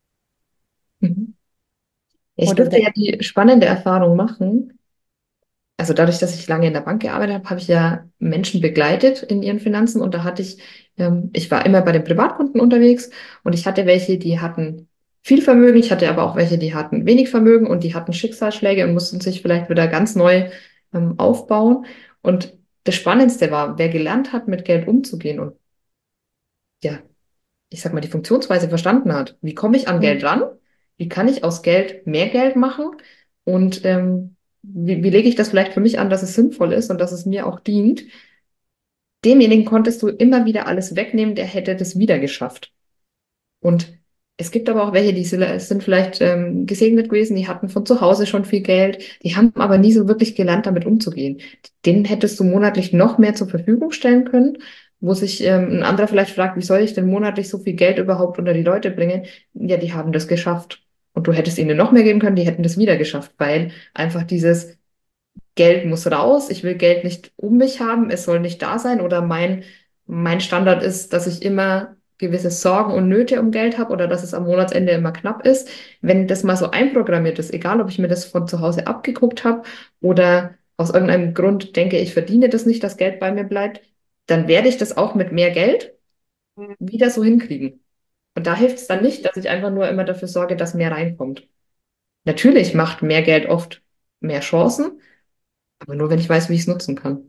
Mhm. Ich Oder durfte der, ja die spannende Erfahrung machen. Also dadurch, dass ich lange in der Bank gearbeitet habe, habe ich ja Menschen begleitet in ihren Finanzen und da hatte ich, ähm, ich war immer bei den Privatkunden unterwegs und ich hatte welche, die hatten viel Vermögen, ich hatte aber auch welche, die hatten wenig Vermögen und die hatten Schicksalsschläge und mussten sich vielleicht wieder ganz neu, ähm, aufbauen. Und das Spannendste war, wer gelernt hat, mit Geld umzugehen und ja, ich sag mal, die Funktionsweise verstanden hat. Wie komme ich an Geld ran? Wie kann ich aus Geld mehr Geld machen? Und ähm, wie, wie lege ich das vielleicht für mich an, dass es sinnvoll ist und dass es mir auch dient? Demjenigen konntest du immer wieder alles wegnehmen, der hätte das wieder geschafft. Und es gibt aber auch welche, die sind sind vielleicht ähm, gesegnet gewesen, die hatten von zu Hause schon viel Geld, die haben aber nie so wirklich gelernt, damit umzugehen. Denen hättest du monatlich noch mehr zur Verfügung stellen können, wo sich ähm, ein anderer vielleicht fragt, wie soll ich denn monatlich so viel Geld überhaupt unter die Leute bringen? Ja, die haben das geschafft. Und du hättest ihnen noch mehr geben können, die hätten das wieder geschafft, weil einfach dieses Geld muss raus, ich will Geld nicht um mich haben, es soll nicht da sein oder mein, mein Standard ist, dass ich immer gewisse Sorgen und Nöte um Geld habe oder dass es am Monatsende immer knapp ist. Wenn das mal so einprogrammiert ist, egal ob ich mir das von zu Hause abgeguckt habe oder aus irgendeinem Grund denke, ich verdiene das nicht, dass Geld bei mir bleibt, dann werde ich das auch mit mehr Geld wieder so hinkriegen. Und da hilft es dann nicht, dass ich einfach nur immer dafür sorge, dass mehr reinkommt. Natürlich macht mehr Geld oft mehr Chancen, aber nur wenn ich weiß, wie ich es nutzen kann.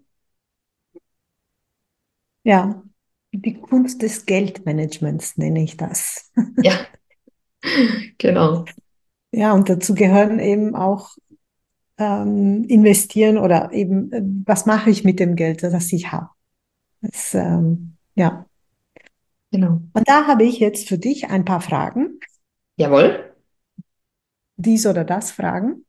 ja, die Kunst des Geldmanagements nenne ich das. Ja, genau. Ja, und dazu gehören eben auch ähm, investieren oder eben, äh, was mache ich mit dem Geld, das ich habe. Das, ähm, ja. Genau. Und da habe ich jetzt für dich ein paar Fragen. Jawohl. dies oder das fragen,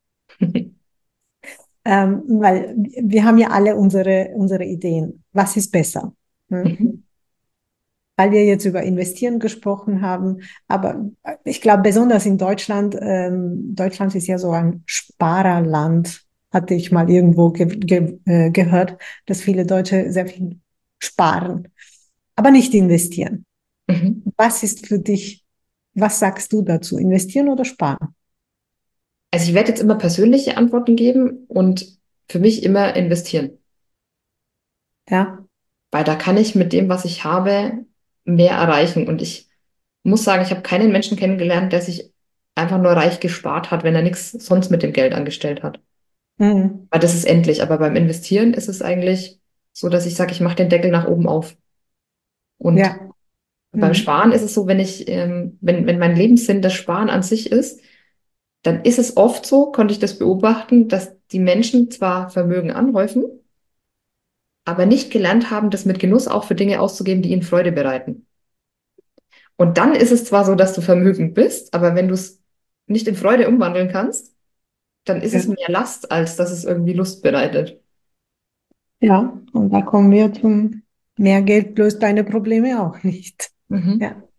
ähm, weil wir haben ja alle unsere, unsere Ideen. Was ist besser? Hm? Mhm. Weil wir jetzt über Investieren gesprochen haben. Aber ich glaube, besonders in Deutschland, ähm, Deutschland ist ja so ein Sparerland, hatte ich mal irgendwo ge ge äh, gehört, dass viele Deutsche sehr viel sparen, aber nicht investieren. Mhm. Was ist für dich, was sagst du dazu? Investieren oder sparen? Also ich werde jetzt immer persönliche Antworten geben und für mich immer investieren, Ja, weil da kann ich mit dem, was ich habe, mehr erreichen. Und ich muss sagen, ich habe keinen Menschen kennengelernt, der sich einfach nur reich gespart hat, wenn er nichts sonst mit dem Geld angestellt hat. mhm. Weil das ist endlich. Aber beim Investieren ist es eigentlich so, dass ich sage, ich mache den Deckel nach oben auf. Und Ja, beim mhm. Sparen ist es so, wenn ich, ähm, wenn, wenn mein Lebenssinn das Sparen an sich ist, dann ist es oft so, konnte ich das beobachten, dass die Menschen zwar Vermögen anhäufen, aber nicht gelernt haben, das mit Genuss auch für Dinge auszugeben, die ihnen Freude bereiten. Und dann ist es zwar so, dass du vermögend bist, aber wenn du es nicht in Freude umwandeln kannst, dann ist es Ja. mehr Last, als dass es irgendwie Lust bereitet. Ja, und da kommen wir zum mehr Geld löst deine Probleme auch nicht. Mhm. Ja.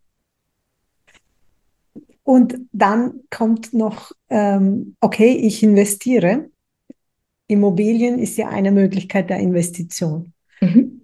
Und dann kommt noch, ähm, okay, ich investiere. Immobilien ist ja eine Möglichkeit der Investition. Mhm.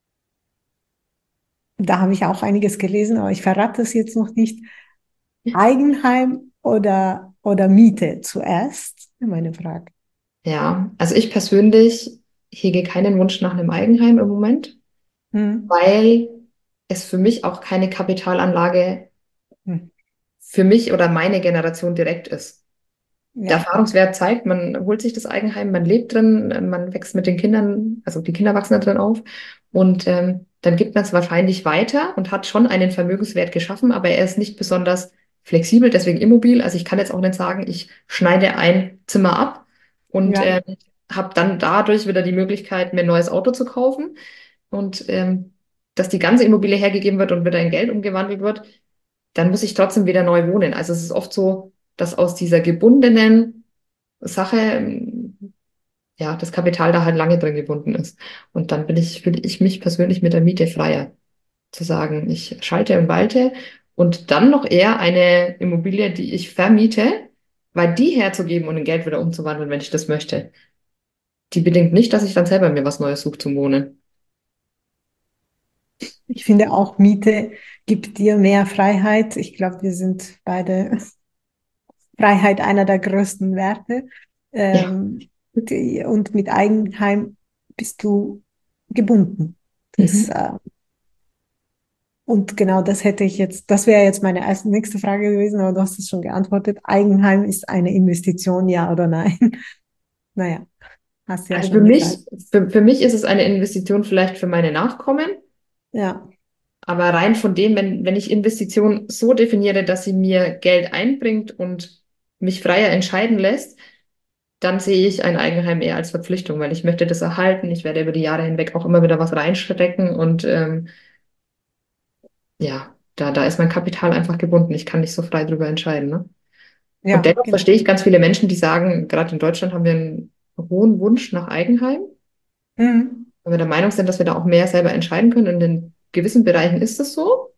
Da habe ich auch einiges gelesen, aber ich verrate es jetzt noch nicht. Eigenheim oder, oder Miete zuerst? Meine Frage. Ja, also ich persönlich hege keinen Wunsch nach einem Eigenheim im Moment, Hm. weil es für mich auch keine Kapitalanlage Hm. für mich oder meine Generation direkt ist. Der Ja, Erfahrungswert zeigt, man holt sich das Eigenheim, man lebt drin, man wächst mit den Kindern, also die Kinder wachsen da drin auf und ähm, dann gibt man es wahrscheinlich weiter und hat schon einen Vermögenswert geschaffen, aber er ist nicht besonders flexibel, deswegen immobil. Also ich kann jetzt auch nicht sagen, ich schneide ein Zimmer ab und ja, ähm, habe dann dadurch wieder die Möglichkeit, mir ein neues Auto zu kaufen und ähm, dass die ganze Immobilie hergegeben wird und wieder in Geld umgewandelt wird, dann muss ich trotzdem wieder neu wohnen. Also es ist oft so, dass aus dieser gebundenen Sache, ähm, ja, das Kapital da halt lange drin gebunden ist. Und dann bin ich, fühle ich mich persönlich mit der Miete freier, zu sagen, ich schalte und walte und dann noch eher eine Immobilie, die ich vermiete, weil die herzugeben und in Geld wieder umzuwandeln, wenn ich das möchte. Die bedingt nicht, dass ich dann selber mir was Neues suche zum Wohnen. ich finde auch Miete gibt dir mehr Freiheit. Ich glaube, wir sind beide Freiheit einer der größten Werte. Ja. Ähm, die, und mit Eigenheim bist du gebunden. Das, Mhm. äh, und genau das hätte ich jetzt, das wäre jetzt meine erste, nächste Frage gewesen, aber du hast es schon geantwortet. Eigenheim ist eine Investition, ja oder nein? Naja, hast du ja Also für schon gesagt. mich, für, für mich ist es eine Investition vielleicht für meine Nachkommen. Ja, Aber rein von dem, wenn, wenn ich Investition so definiere, dass sie mir Geld einbringt und mich freier entscheiden lässt, dann sehe ich ein Eigenheim eher als Verpflichtung, weil ich möchte das erhalten. Ich werde über die Jahre hinweg auch immer wieder was reinstecken und ähm, ja, da, da ist mein Kapital einfach gebunden. Ich kann nicht so frei drüber entscheiden, ne? Und ja, dennoch genau. verstehe ich ganz viele Menschen, die sagen, gerade in Deutschland haben wir einen hohen Wunsch nach Eigenheim, Mhm. weil wir der Meinung sind, dass wir da auch mehr selber entscheiden können. Und in gewissen Bereichen ist es so.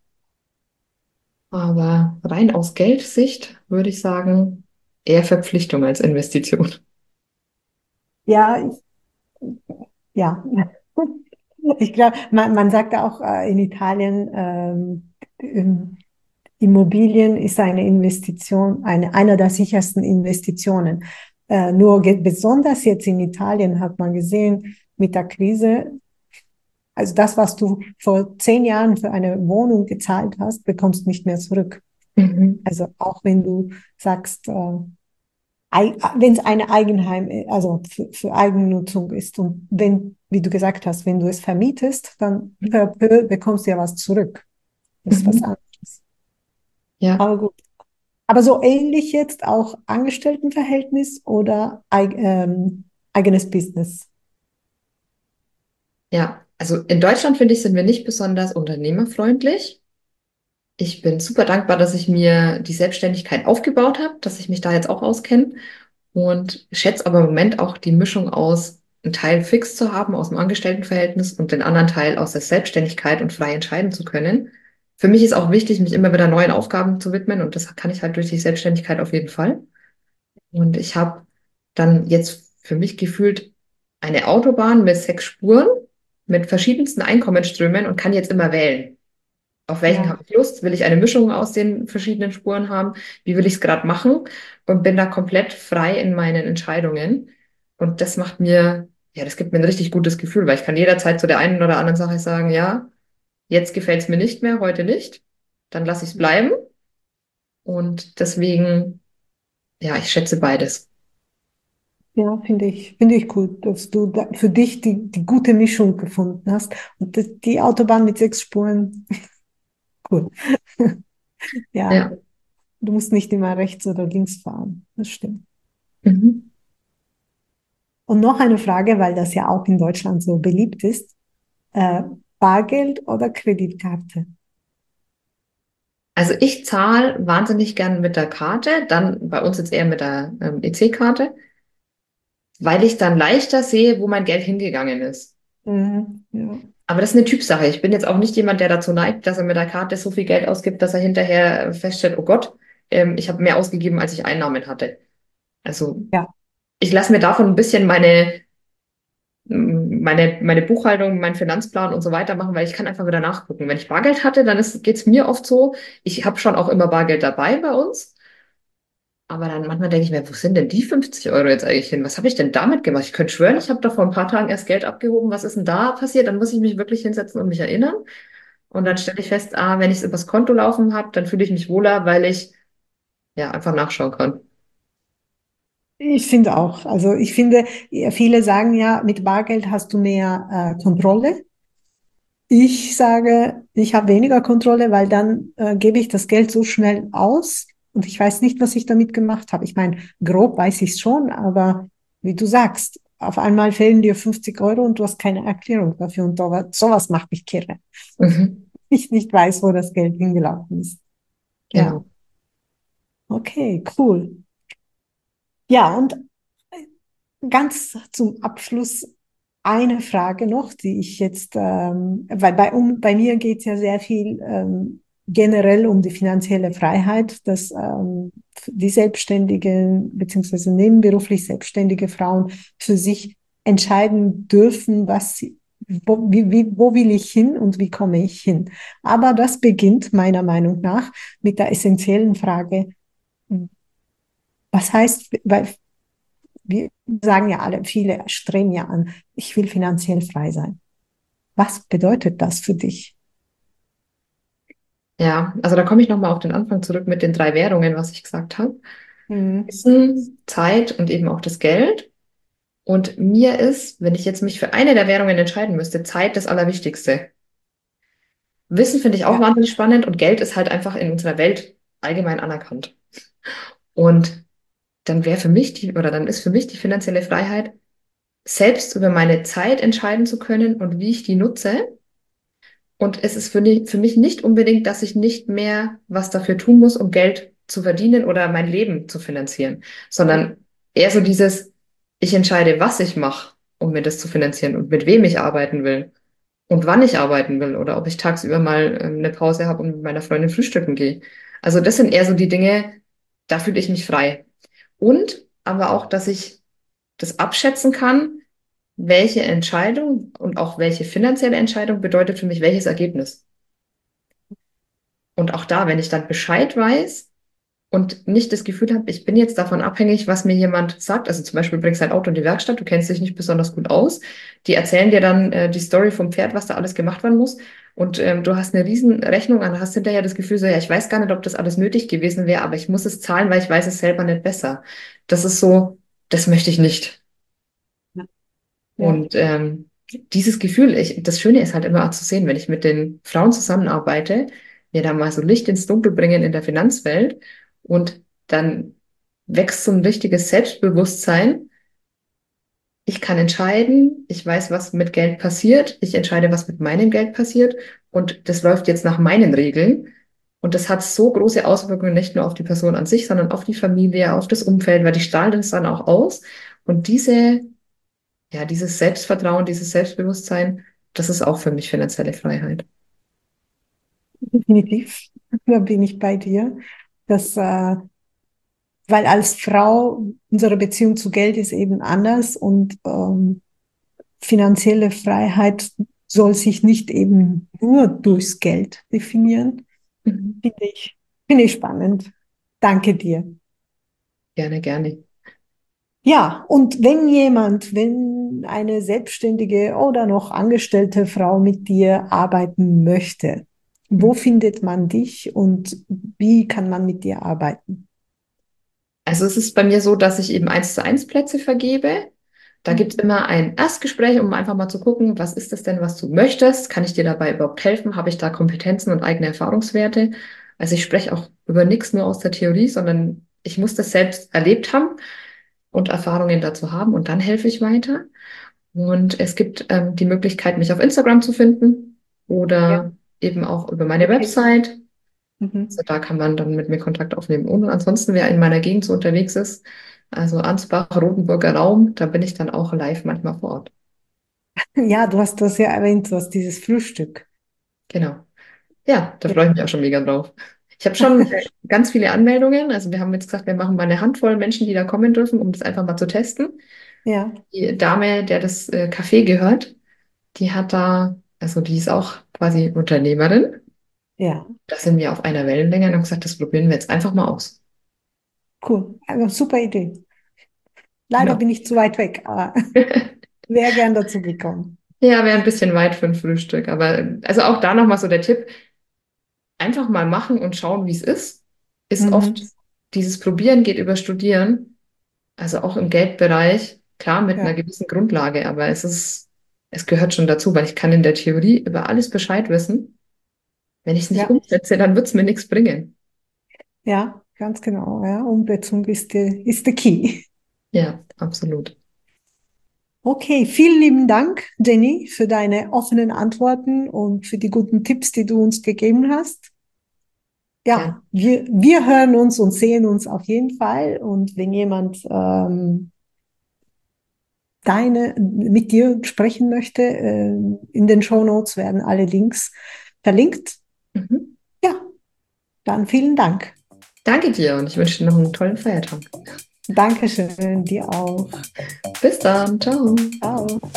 Aber rein aus Geldsicht würde ich sagen, eher Verpflichtung als Investition. Ja, ich, ja. Ich glaube, man, man sagt auch äh, in Italien, ähm, ähm, Immobilien ist eine Investition, eine, einer der sichersten Investitionen. Äh, nur ge- besonders jetzt in Italien hat man gesehen, mit der Krise, also das, was du vor zehn Jahren für eine Wohnung gezahlt hast, bekommst nicht mehr zurück. Mhm. Also auch wenn du sagst, äh, wenn es eine Eigenheim, also für, für Eigennutzung ist und wenn, wie du gesagt hast, wenn du es vermietest, dann peu à peu bekommst du ja was zurück. Das ist was Mhm. anderes. Ja, Aber gut. Aber so ähnlich jetzt auch Angestelltenverhältnis oder eig ähm, eigenes Business. ja. Also in Deutschland finde ich, sind wir nicht besonders unternehmerfreundlich. Ich bin super dankbar, dass ich mir die Selbstständigkeit aufgebaut habe, dass ich mich da jetzt auch auskenne und schätze aber im Moment auch die Mischung aus, einen Teil fix zu haben aus dem Angestelltenverhältnis und den anderen Teil aus der Selbstständigkeit und frei entscheiden zu können. Für mich ist auch wichtig, mich immer wieder neuen Aufgaben zu widmen und das kann ich halt durch die Selbstständigkeit auf jeden Fall. Und ich habe dann jetzt für mich gefühlt eine Autobahn mit sechs Spuren mit verschiedensten Einkommensströmen und kann jetzt immer wählen. Auf welchen Ja, habe ich Lust? Will ich eine Mischung aus den verschiedenen Spuren haben? Wie will ich es gerade machen? Und bin da komplett frei in meinen Entscheidungen. Und das macht mir, ja, das gibt mir ein richtig gutes Gefühl, weil ich kann jederzeit zu der einen oder anderen Sache sagen, ja, jetzt gefällt es mir nicht mehr, heute nicht. Dann lasse ich es bleiben. Und deswegen, ja, ich schätze beides. ja, finde ich, finde ich gut, dass du da für dich die, die gute Mischung gefunden hast. Und das, die Autobahn mit sechs Spuren, cool. Ja, Ja. du musst nicht immer rechts oder links fahren. Das stimmt. Mhm. Und noch eine Frage, weil das ja auch in Deutschland so beliebt ist. Äh, Bargeld oder Kreditkarte? Also ich zahle wahnsinnig gern mit der Karte, dann bei uns jetzt eher mit der ähm, E C-Karte, weil ich dann leichter sehe, wo mein Geld hingegangen ist. Mhm, ja. Aber das ist eine Typsache. Ich bin jetzt auch nicht jemand, der dazu neigt, dass er mit der Karte so viel Geld ausgibt, dass er hinterher feststellt, oh Gott, ähm, ich habe mehr ausgegeben, als ich Einnahmen hatte. Also Ja, ich lasse mir davon ein bisschen meine, meine, meine Buchhaltung, meinen Finanzplan und so weiter machen, weil ich kann einfach wieder nachgucken. Wenn ich Bargeld hatte, dann ist, geht's mir oft so, ich habe schon auch immer Bargeld dabei bei uns. Aber dann manchmal denke ich mir, wo sind denn die fünfzig Euro jetzt eigentlich hin? Was habe ich denn damit gemacht? Ich könnte schwören, ich habe da vor ein paar Tagen erst Geld abgehoben. Was ist denn da passiert? Dann muss ich mich wirklich hinsetzen und mich erinnern. Und dann stelle ich fest, ah, wenn ich es übers Konto laufen habe, dann fühle ich mich wohler, weil ich ja einfach nachschauen kann. ich finde auch. Also ich finde, ja, viele sagen ja, mit Bargeld hast du mehr äh, Kontrolle. Ich sage, ich habe weniger Kontrolle, weil dann äh, gebe ich das Geld so schnell aus und ich weiß nicht, was ich damit gemacht habe. Ich meine, grob weiß ich es schon, aber wie du sagst, auf einmal fehlen dir fünfzig Euro und du hast keine Erklärung dafür und sowas, sowas macht mich kirre. Mhm, Ich nicht weiß, wo das Geld hingelaufen ist. Ja, genau. okay, cool. Ja, und ganz zum Abschluss eine Frage noch, die ich jetzt, ähm, weil bei, um, bei mir geht es ja sehr viel ähm, generell um die finanzielle Freiheit, dass ähm, die Selbstständigen beziehungsweise nebenberuflich selbstständige Frauen für sich entscheiden dürfen, was sie, wo, wie, wie, wo will ich hin und wie komme ich hin. Aber das beginnt meiner Meinung nach mit der essentiellen Frage, was heißt, weil wir sagen ja alle, viele streben ja an, ich will finanziell frei sein. Was bedeutet das für dich? Ja, also da komme ich nochmal auf den Anfang zurück mit den drei Währungen, was ich gesagt habe. Mhm. Wissen, Zeit und eben auch das Geld. Und mir ist, wenn ich jetzt mich für eine der Währungen entscheiden müsste, Zeit das Allerwichtigste. Wissen finde ich auch Ja, wahnsinnig spannend und Geld ist halt einfach in unserer Welt allgemein anerkannt. Und dann wäre für mich die, oder dann ist für mich die finanzielle Freiheit, selbst über meine Zeit entscheiden zu können und wie ich die nutze. Und es ist für, ni- für mich nicht unbedingt, dass ich nicht mehr was dafür tun muss, um Geld zu verdienen oder mein Leben zu finanzieren, sondern eher so dieses, ich entscheide, was ich mache, um mir das zu finanzieren und mit wem ich arbeiten will und wann ich arbeiten will oder ob ich tagsüber mal ähm, eine Pause habe und mit meiner Freundin frühstücken gehe. Also das sind eher so die Dinge, da fühle ich mich frei. Und aber auch, dass ich das abschätzen kann, welche Entscheidung und auch welche finanzielle Entscheidung bedeutet für mich welches Ergebnis. Und auch da, wenn ich dann Bescheid weiß und nicht das Gefühl habe, ich bin jetzt davon abhängig, was mir jemand sagt, also zum Beispiel bringst dein Auto in die Werkstatt, du kennst dich nicht besonders gut aus, die erzählen dir dann äh, die Story vom Pferd, was da alles gemacht werden muss und ähm, du hast eine riesen Rechnung an, hast hinterher das Gefühl so, ja, ich weiß gar nicht, ob das alles nötig gewesen wäre, aber ich muss es zahlen, weil ich weiß es selber nicht besser. Das ist so, das möchte ich nicht. ja, ja. Und ähm, dieses Gefühl, ich, das Schöne ist halt immer auch zu sehen, wenn ich mit den Frauen zusammenarbeite, wir da mal so Licht ins Dunkel bringen in der Finanzwelt und dann wächst so ein richtiges Selbstbewusstsein. Ich kann entscheiden, ich weiß, was mit Geld passiert, ich entscheide, was mit meinem Geld passiert und das läuft jetzt nach meinen Regeln. Und das hat so große Auswirkungen, nicht nur auf die Person an sich, sondern auf die Familie, auf das Umfeld, weil die strahlen das dann auch aus. Und diese, ja, dieses Selbstvertrauen, dieses Selbstbewusstsein, das ist auch für mich finanzielle Freiheit. Definitiv. Da bin ich bei dir. Das, äh, weil als Frau unsere Beziehung zu Geld ist eben anders und ähm, finanzielle Freiheit soll sich nicht eben nur durchs Geld definieren. Mhm. Finde ich, finde ich spannend. Danke dir. Gerne, gerne. Ja, und wenn jemand, wenn eine selbstständige oder noch angestellte Frau mit dir arbeiten möchte, wo findet man dich und wie kann man mit dir arbeiten? Also es ist bei mir so, dass ich eben eins zu eins Plätze vergebe. Da gibt es Mhm. immer ein Erstgespräch, um einfach mal zu gucken, was ist das denn, was du möchtest? Kann ich dir dabei überhaupt helfen? Habe ich da Kompetenzen und eigene Erfahrungswerte? Also ich spreche auch über nichts nur aus der Theorie, sondern ich muss das selbst erlebt haben und Erfahrungen dazu haben und dann helfe ich weiter. Und es gibt ähm, die Möglichkeit, mich auf Instagram zu finden Ja, oder eben auch über meine okay. Website. Also Mhm. da kann man dann mit mir Kontakt aufnehmen. Und ansonsten, wer in meiner Gegend so unterwegs ist, also Ansbach, Rotenburger Raum, da bin ich dann auch live manchmal vor Ort. Ja, du hast das ja erwähnt, du hast dieses Frühstück. Genau. Ja, da Ja, freue ich mich auch schon mega drauf. Ich habe schon äh, ganz viele Anmeldungen. Also wir haben jetzt gesagt, wir machen mal eine Handvoll Menschen, die da kommen dürfen, um das einfach mal zu testen. ja, Die Dame, der das äh, Café gehört, die hat da, also die ist auch quasi Unternehmerin. ja, Da sind wir auf einer Wellenlänge und haben gesagt, das probieren wir jetzt einfach mal aus. cool. Eine super Idee. Leider Genau. bin ich zu weit weg, aber wäre gern dazu gekommen. Ja, wäre ein bisschen weit für ein Frühstück. Aber äh, also auch da nochmal so der Tipp, einfach mal machen und schauen, wie es ist, ist oft Mhm. dieses Probieren geht über Studieren, also auch im Geldbereich, klar mit einer Ja, gewissen Grundlage, aber es ist, es gehört schon dazu, weil ich kann in der Theorie über alles Bescheid wissen. Wenn ich es nicht ja, umsetze, dann wird es mir nichts bringen. ja, ganz genau. Ja, Umsetzung ist the, ist the key. Ja, absolut. Okay, vielen lieben Dank, Jenny, für deine offenen Antworten und für die guten Tipps, die du uns gegeben hast. Gern. Ja, wir, wir hören uns und sehen uns auf jeden Fall. Und wenn jemand ähm, deine mit dir sprechen möchte, äh, in den Shownotes werden alle Links verlinkt. Mhm. Ja, dann vielen Dank. Danke dir und ich wünsche dir noch einen tollen Feiertag. Dankeschön, dir auch. Bis dann. Ciao. Ciao.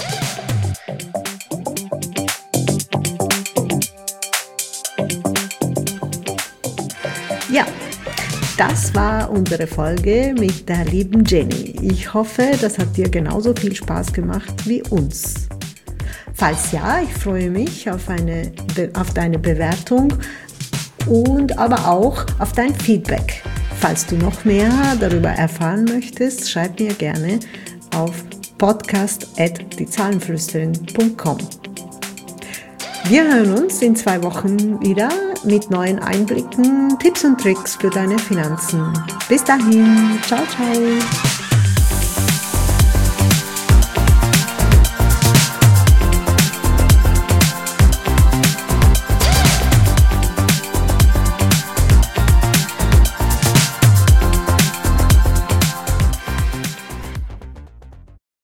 Ja, das war unsere Folge mit der lieben Jenny. Ich hoffe, das hat dir genauso viel Spaß gemacht wie uns. Falls ja, ich freue mich auf, eine, auf deine Bewertung und aber auch auf dein Feedback. Falls du noch mehr darüber erfahren möchtest, schreib mir gerne auf podcast at diezahlenflüsterin punkt com. Wir hören uns in zwei Wochen wieder mit neuen Einblicken, Tipps und Tricks für deine Finanzen. Bis dahin, ciao, ciao.